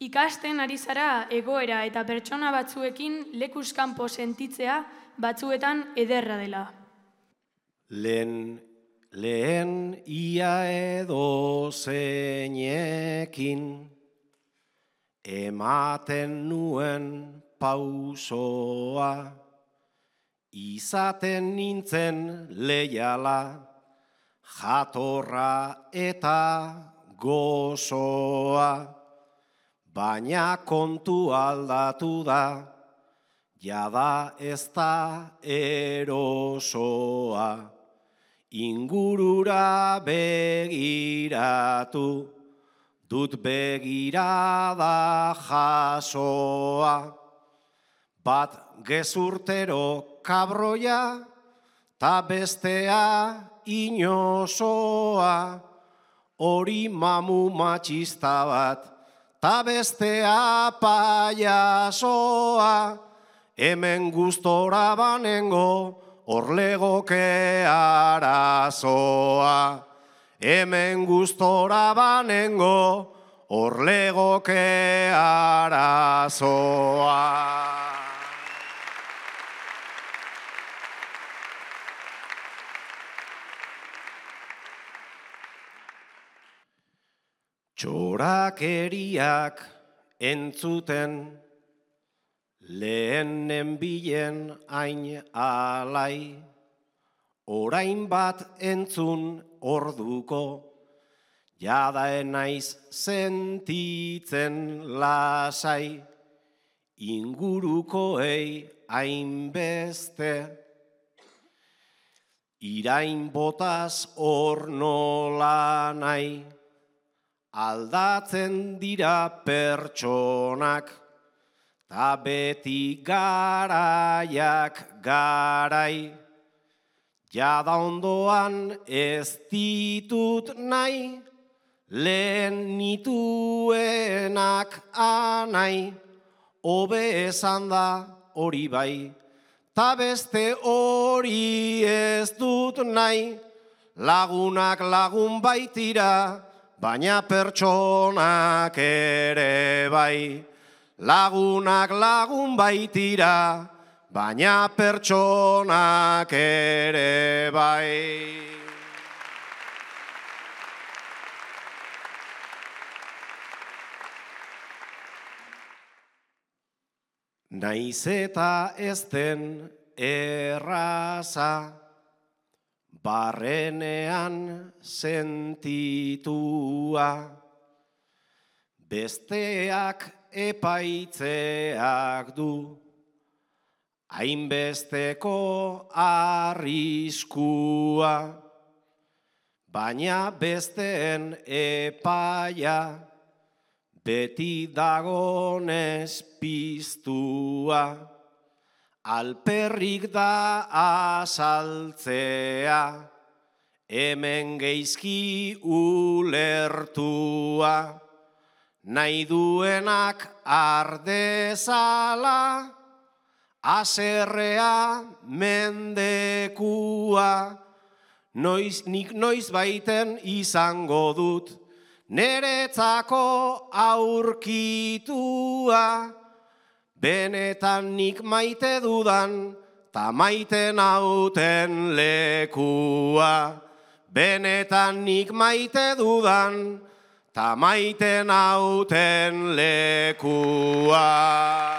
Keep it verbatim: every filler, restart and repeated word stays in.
Ikasten ari zara egoera eta pertsona batzuekin lekuz kanpo sentitzea batzuetan ederra dela. Lehen, lehen ia edo zeinekin ematen nuen pausoa, izaten nintzen leiala, jatorra eta gozoa. Baina kontu aldatu da, jada ez da erosoa. Ingurura begiratu, dut begirada jasoa. Bat gezurtero kabroia, ta bestea inosoa. Hori mamu matxista bat, ta bestea paiasoa, hemen gustora banengo, orlegoke arazoa. Hemen gustora banengo, orlegoke arazoa. Txorakeriak entzuten, lehenen bilen hain alai, orain bat entzun orduko, jadaen naiz sentitzen lasai, ingurukoei hainbeste, irain botaz hor nola nahi, aldatzen dira pertsonak, ta beti garaiak garai. Jada ondoan ez ditut nahi, lehen nituenak anai. Hobe esan da hori bai, ta beste hori ez dut nahi. Lagunak lagun baitira, baina pertsonak ere bai. Lagunak lagun baitira, baina pertsonak ere bai. Naiz eta ez den erraza, barrenean sentitua, besteak epaitzeak du, hainbesteko arriskua, baina besteen epaia, beti dagonez piztua. Alperrik da azaltzea, hemen geizki ulertua. Nahi duenak ardezala, aserrea mendekua. Noiz, nik noiz baiten izango dut, neretzako aurkitua. Benetan nik maite dudan, ta maite nauten lekua. Benetan nik maite dudan, ta maite nauten lekua.